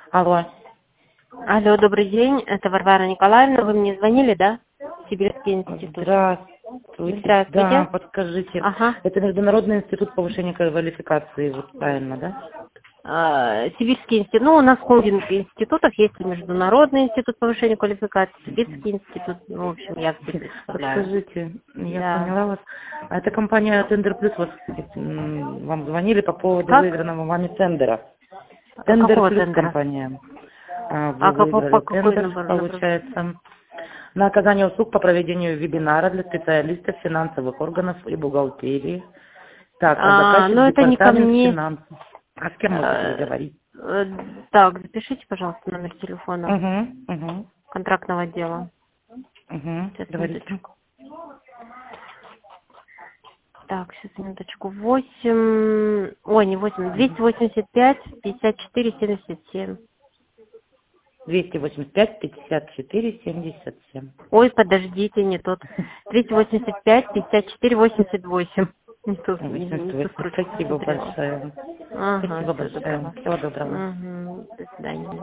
Алло. Алло, добрый день. Это Варвара Николаевна. Вы мне звонили, да? Сибирский институт. Здравствуйте. Здравствуйте. Да, подскажите. Ага. Это Международный институт повышения квалификации, вот правильно, да? Сибирский институт. Ну, у нас холдинг институтов есть и Международный институт повышения квалификации, Сибирский институт. Ну, в общем, я все представляю. Подскажите, я Да. поняла вас. А это компания Тендер Плюс, вам звонили по поводу Как? выигранного вами тендера. Тендер Какого Плюс тендера? компания. Вы А выиграли какой тендер, набор? получается, на оказание услуг по проведению вебинара для специалистов финансовых органов и бухгалтерии. Так, а заказчик Ну, это не ко департамент мне. финансов. А с кем можете говорить? Так, запишите, пожалуйста, номер телефона Угу. контрактного отдела. Сейчас, Говорите. минуточку. Так, сейчас, минуточку. 8, ой, не 8, 285, 54, 77. 285 54 77. Ой, подождите, не тот. 285, 54, 88. Не ту 88. строчку Спасибо посмотрела. большое. Ага, Спасибо всего большое. доброго. Всего доброго. До свидания.